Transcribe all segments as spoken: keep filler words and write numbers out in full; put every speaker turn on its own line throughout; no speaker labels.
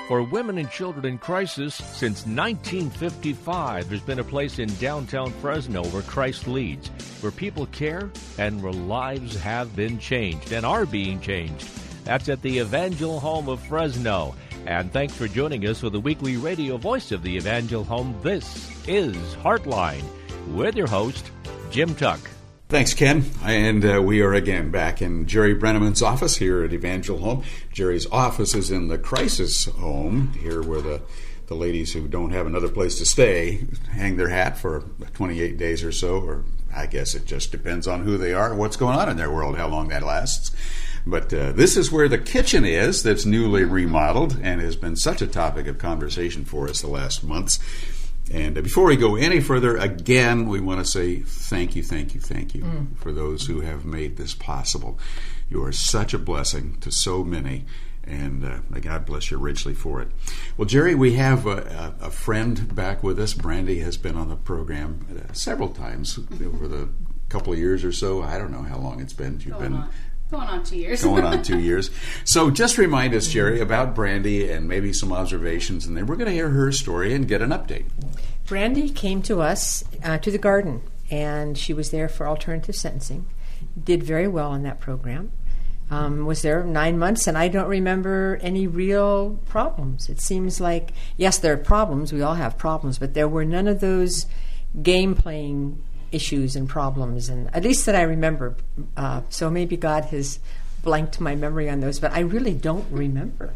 For women and children in crisis, since nineteen fifty-five, there's been a place in downtown Fresno where Christ leads, where people care and where lives have been changed and are being changed. That's at the Evangel Home of Fresno. And thanks for joining us for the weekly radio voice of the Evangel Home. This is Heartline with your host, Jim Tuck.
Thanks, Ken. And uh, we are again back in Jerry Brenneman's office here at Evangel Home. Jerry's office is in the crisis home, here where the, the ladies who don't have another place to stay hang their hat for twenty-eight days or so, or I guess it just depends on who they are and what's going on in their world, how long that lasts. But uh, this is where the kitchen is that's newly remodeled and has been such a topic of conversation for us the last months. And before we go any further, again, we want to say thank you, thank you, thank you mm. for those who have made this possible. You are such a blessing to so many, and uh, may God bless you richly for it. Well, Jerry, we have a, a friend back with us. Brandy has been on the program uh, several times over the couple of years or so. I don't know how long it's been. You've
Going
been
on. Going on two years.
Going on two years. So just remind us, Jerry, about Brandy and maybe some observations, and then we're going to hear her story and get an update.
Brandy came to us, uh, to the garden, and she was there for alternative sentencing. Did very well in that program. Um, was there nine months, and I don't remember any real problems. It seems like, yes, there are problems. We all have problems, but there were none of those game-playing issues and problems, and at least that I remember. Uh, so maybe God has blanked my memory on those, but I really don't remember.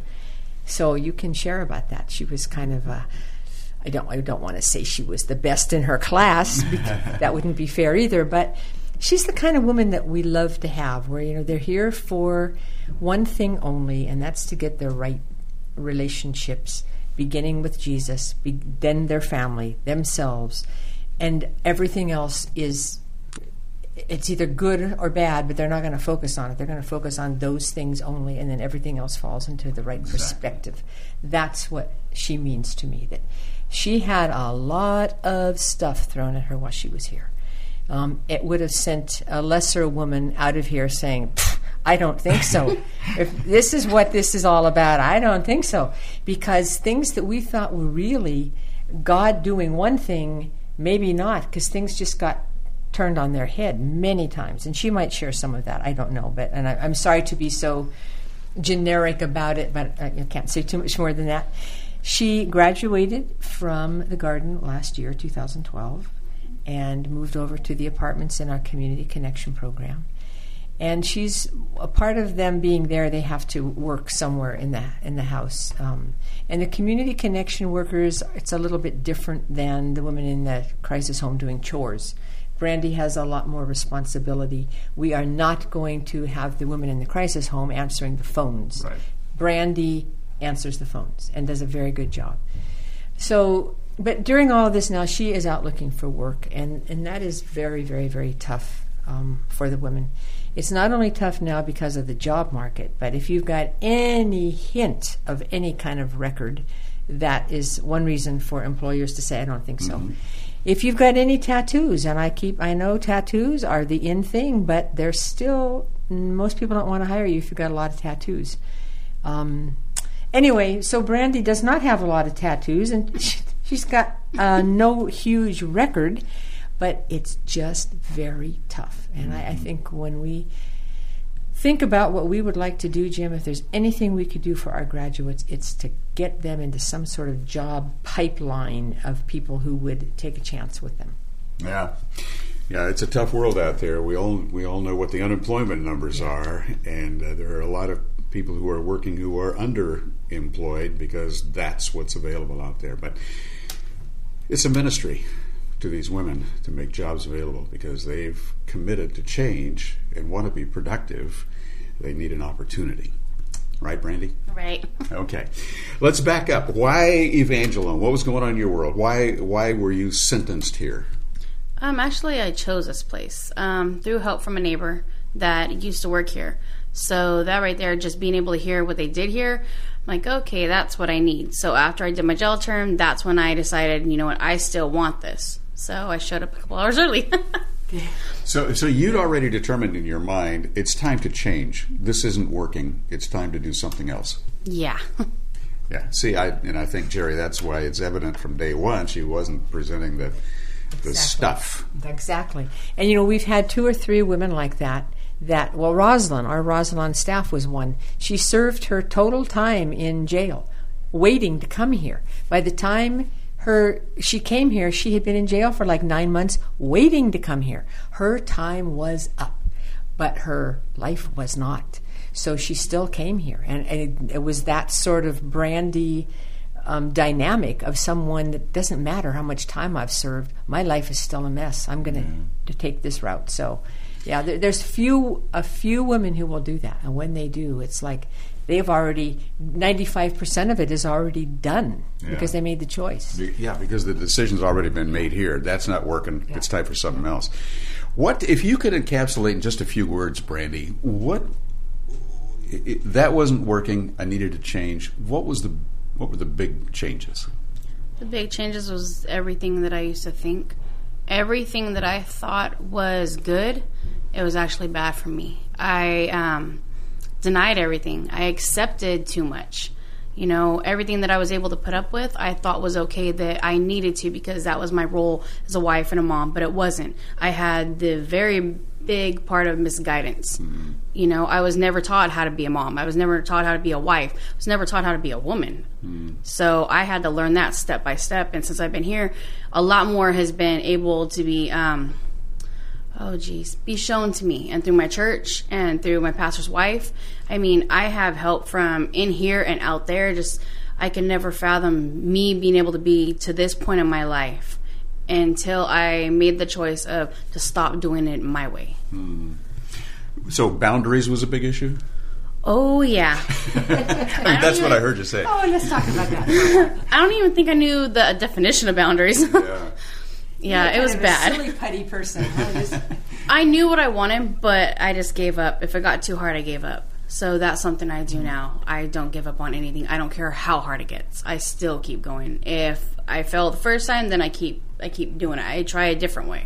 So you can share about that. She was kind of a, I don't, I don't want to say she was the best in her class, because that wouldn't be fair either, but she's the kind of woman that we love to have, where, you know, they're here for one thing only, and that's to get their right relationships, beginning with Jesus, be, then their family, themselves. And everything else is, it's either good or bad, but they're not going to focus on it. They're going to focus on those things only, and then everything else falls into the right exactly. perspective. That's what she means to me, that she had a lot of stuff thrown at her while she was here. Um, it would have sent a lesser woman out of here saying, I don't think so. If this is what this is all about, I don't think so. Because things that we thought were really God doing one thing, maybe not, because things just got turned on their head many times. And she might share some of that. I don't know. But and I, I'm sorry to be so generic about it, but I, I can't say too much more than that. She graduated from the garden last year, two thousand twelve, and moved over to the apartments in our Community Connection program. And she's a part of them being there. They have to work somewhere in the in the house. Um, and the Community Connection workers, it's a little bit different than the women in the crisis home doing chores. Brandy has a lot more responsibility. We are not going to have the women in the crisis home answering the phones.
Right.
Brandy answers the phones and does a very good job. So, but during all of this now, she is out looking for work, and, and that is very, very, very tough um, for the women. It's not only tough now because of the job market, but if you've got any hint of any kind of record, that is one reason for employers to say, I don't think so. Mm-hmm. If you've got any tattoos, and I keep, I know tattoos are the in thing, but they're still, most people don't want to hire you if you've got a lot of tattoos. Um, anyway, so Brandy does not have a lot of tattoos, and she, she's got uh, no huge record, but it's just very tough. And I, I think when we think about what we would like to do, Jim, if there's anything we could do for our graduates, it's to get them into some sort of job pipeline of people who would take a chance with them.
Yeah. Yeah, it's a tough world out there. We all we all know what the unemployment numbers are, and uh, there are a lot of people who are working who are underemployed because that's what's available out there. But it's a ministry to these women to make jobs available because they've committed to change and want to be productive. They need an opportunity. Right, Brandy?
Right.
Okay. Let's back up. Why Evangel Home? What was going on in your world? Why why were you sentenced here?
Um, actually, I chose this place um, through help from a neighbor that used to work here. So that right there, just being able to hear what they did here, I'm like, okay, that's what I need. So after I did my jail term, that's when I decided, you know what, I still want this. So I showed up a couple hours early.
So so you'd already determined in your mind, it's time to change. This isn't working. It's time to do something else.
Yeah.
Yeah. See, I and I think, Jerry, that's why it's evident from day one she wasn't presenting the the
Exactly.
stuff.
Exactly. And, you know, we've had two or three women like that, that, well, Rosalind, our Rosalind staff was one. She served her total time in jail, waiting to come here. By the time her she came here, she had been in jail for like nine months, waiting to come here. Her time was up, but her life was not. So she still came here. And, and it, it was that sort of brandy Um, dynamic of someone that doesn't matter how much time I've served, my life is still a mess. I'm going
Yeah.
to take this route. So, yeah, there, there's few a few women who will do that, and when they do, it's like they've already ninety-five percent of it is already done
Yeah.
because they made the choice.
Be- Yeah, because the decision's already been made here. That's not working.
Yeah.
It's time for something else. What if you could encapsulate in just a few words, Brandy? What i- i- that wasn't working. I needed to change. What was the What were the big changes?
The big changes was everything that I used to think. Everything that I thought was good, it was actually bad for me. I um, denied everything. I accepted too much. You know, everything that I was able to put up with, I thought was okay that I needed to because that was my role as a wife and a mom, but it wasn't. I had the very big part of misguidance. Mm-hmm. You know, I was never taught how to be a mom. I was never taught how to be a wife. I was never taught how to be a woman. Mm-hmm. So I had to learn that step by step. And since I've been here, a lot more has been able to be, um, oh geez, be shown to me. And through my church and through my pastor's wife, I mean, I have help from in here and out there. Just, I can never fathom me being able to be to this point in my life until I made the choice of to stop doing it my way.
Hmm. So boundaries was a big issue?
Oh, yeah.
That's
even,
what I heard you say.
Oh, let's talk about that.
I don't even think I knew the definition of boundaries.
Yeah.
Yeah, it was bad.
A silly, putty person.
I knew what I wanted, but I just gave up. If it got too hard, I gave up. So that's something I do now. I don't give up on anything. I don't care how hard it gets. I still keep going. If I fail the first time, then I keep I keep doing it. I try a different way.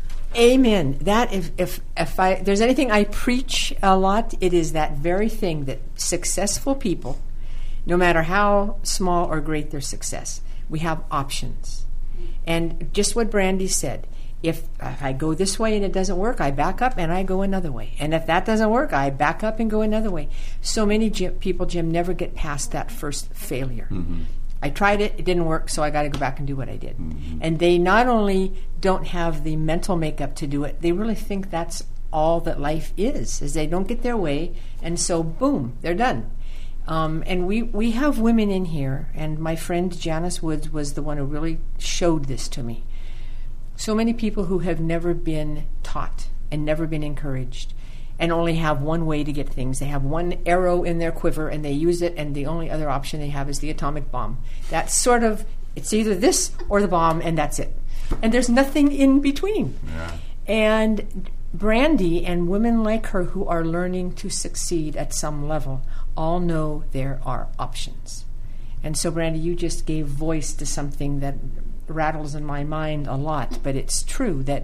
Amen. That if if if I there's anything I preach a lot, it is that very thing that successful people, no matter how small or great their success, we have options. And just what Brandy said, if, if I go this way and it doesn't work, I back up and I go another way. And if that doesn't work, I back up and go another way. So many Jim, people, Jim, never get past that first failure. Mm-hmm. I tried it, it didn't work, so I got to go back and do what I did. Mm-hmm. And they not only don't have the mental makeup to do it, they really think that's all that life is, is they don't get their way, and so boom, they're done. Um, and we, we have women in here, and my friend Janice Woods was the one who really showed this to me. So many people who have never been taught and never been encouraged and only have one way to get things. They have one arrow in their quiver and they use it, and the only other option they have is the atomic bomb. That's sort of, it's either this or the bomb, and that's it. And there's nothing in between.
Yeah.
And Brandy and women like her who are learning to succeed at some level all know there are options. And so, Brandy, you just gave voice to something that rattles in my mind a lot, but it's true that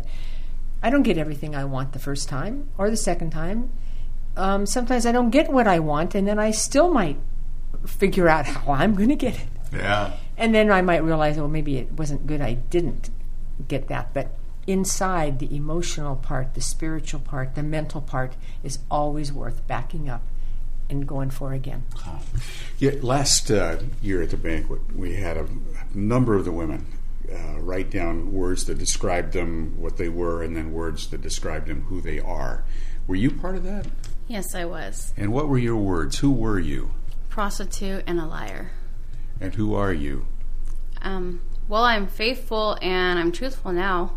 I don't get everything I want the first time or the second time. Um, sometimes I don't get what I want, and then I still might figure out how I'm going to get it.
Yeah.
And then I might realize, oh, maybe it wasn't good I didn't get that. But inside, the emotional part, the spiritual part, the mental part is always worth backing up and going for again.
Yeah, last uh, year at the banquet, we had a number of the women uh, write down words that described them, what they were, and then words that described them, who they are. Were you part of that?
Yes, I was.
And what were your words? Who were you?
Prostitute and a liar.
And who are you?
Um, well, I'm faithful and I'm truthful now.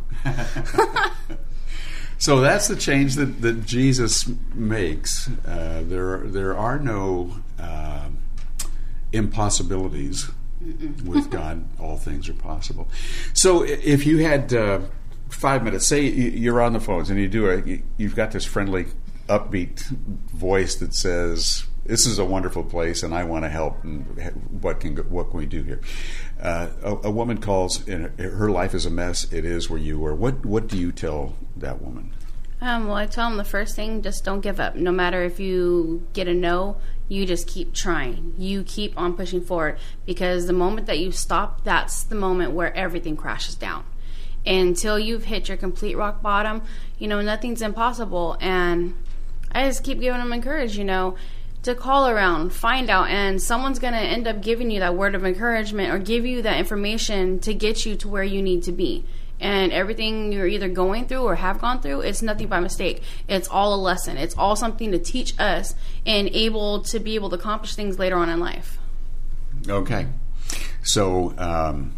So that's the change that, that Jesus makes. Uh, there, there are no uh, impossibilities with God. All things are possible. So if you had uh, five minutes, say you're on the phones and you do a, you've got this friendly, upbeat voice that says, "This is a wonderful place, and I want to help. And what can what can we do here?" Uh, a, a woman calls, and her life is a mess. It is where you were. What what do you tell that woman?
Um, well, I tell them the first thing, just don't give up. No matter if you get a no, you just keep trying. You keep on pushing forward, because the moment that you stop, that's the moment where everything crashes down. Until you've hit your complete rock bottom, you know, nothing's impossible. And I just keep giving them encouragement, you know, to call around, find out, and someone's going to end up giving you that word of encouragement or give you that information to get you to where you need to be. And everything you're either going through or have gone through, it's nothing by mistake. It's all a lesson. It's all something to teach us and able to be able to accomplish things later on in life.
Okay. So, um,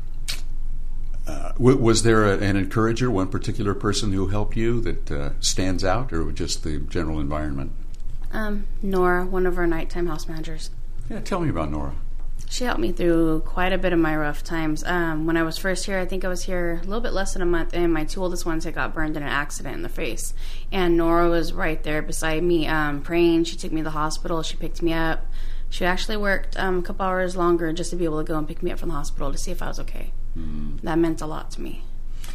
uh, w- was there a, an encourager, one particular person who helped you that uh, stands out, or just the general environment?
Um, Nora, one of our nighttime house managers.
Yeah, tell me about Nora.
She helped me through quite a bit of my rough times. Um, when I was first here, I think I was here a little bit less than a month, and my two oldest ones had got burned in an accident in the face. And Nora was right there beside me, um, praying. She took me to the hospital. She picked me up. She actually worked um, a couple hours longer just to be able to go and pick me up from the hospital to see if I was okay. Mm. That meant a lot to me.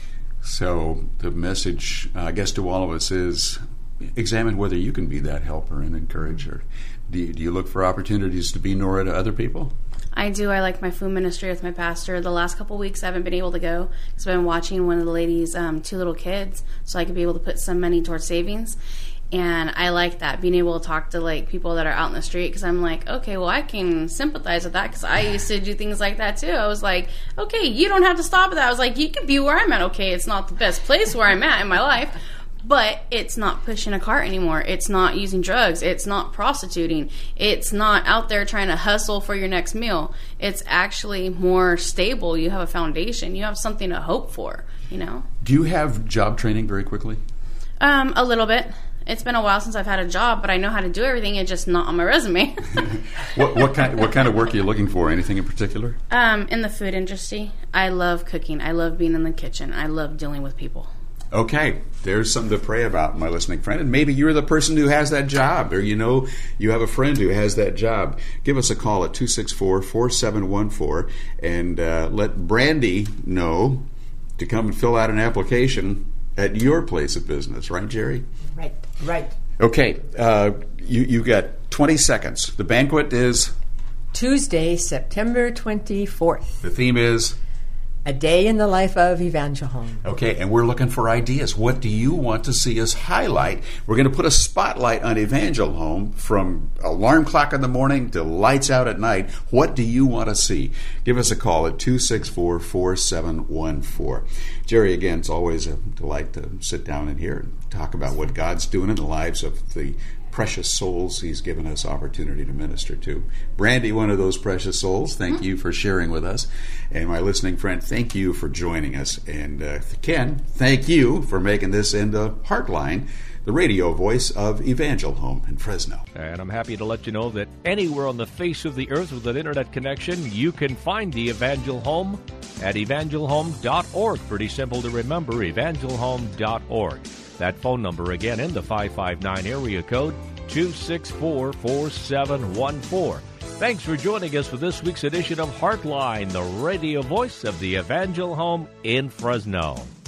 So the message, uh, I guess, to all of us is examine whether you can be that helper and encourager. Do you, do you look for opportunities to be Nora to other people?
I do. I like my food ministry with my pastor. The last couple of weeks I haven't been able to go because I've been watching one of the ladies' um, two little kids, so I could be able to put some money towards savings. And I like that, being able to talk to like people that are out in the street, because I'm like, okay, well, I can sympathize with that, because I used to do things like that too. I was like, okay, you don't have to stop at that. I was like, you can be where I'm at. Okay, it's not the best place where I'm at in my life, but it's not pushing a cart anymore. It's not using drugs. It's not prostituting. It's not out there trying to hustle for your next meal. It's actually more stable. You have a foundation. You have something to hope for, you know?
Do you have job training very quickly?
Um, a little bit. It's been a while since I've had a job, but I know how to do everything. It's just not on my resume.
what, what kind What kind of work are you looking for? Anything in particular?
Um, in the food industry. I love cooking. I love being in the kitchen. I love dealing with people.
Okay, there's something to pray about, my listening friend. And maybe you're the person who has that job, or you know you have a friend who has that job. Give us a call at two six four, four seven one four and uh, let Brandy know to come and fill out an application at your place of business. Right, Jerry?
Right, right.
Okay, uh, you, you've got twenty seconds. The banquet is?
Tuesday, September twenty-fourth.
The theme is?
A Day in the Life of Evangel Home.
Okay, and we're looking for ideas. What do you want to see us highlight? We're going to put a spotlight on Evangel Home from alarm clock in the morning to lights out at night. What do you want to see? Give us a call at two six four, four seven one four. Jerry, again, it's always a delight to sit down in here and talk about what God's doing in the lives of the precious souls He's given us opportunity to minister to. Brandy, one of those precious souls, thank mm-hmm. you for sharing with us. And my listening friend, thank you for joining us. And uh, Ken, thank you for making this into Heartline, the radio voice of Evangel Home in Fresno.
And I'm happy to let you know that anywhere on the face of the earth with an internet connection, you can find the Evangel Home at evangel home dot org. Pretty simple to remember, evangel home dot org. That phone number again in the five five nine area code, two six four, four seven one four. Thanks for joining us for this week's edition of Heartline, the radio voice of the Evangel Home in Fresno.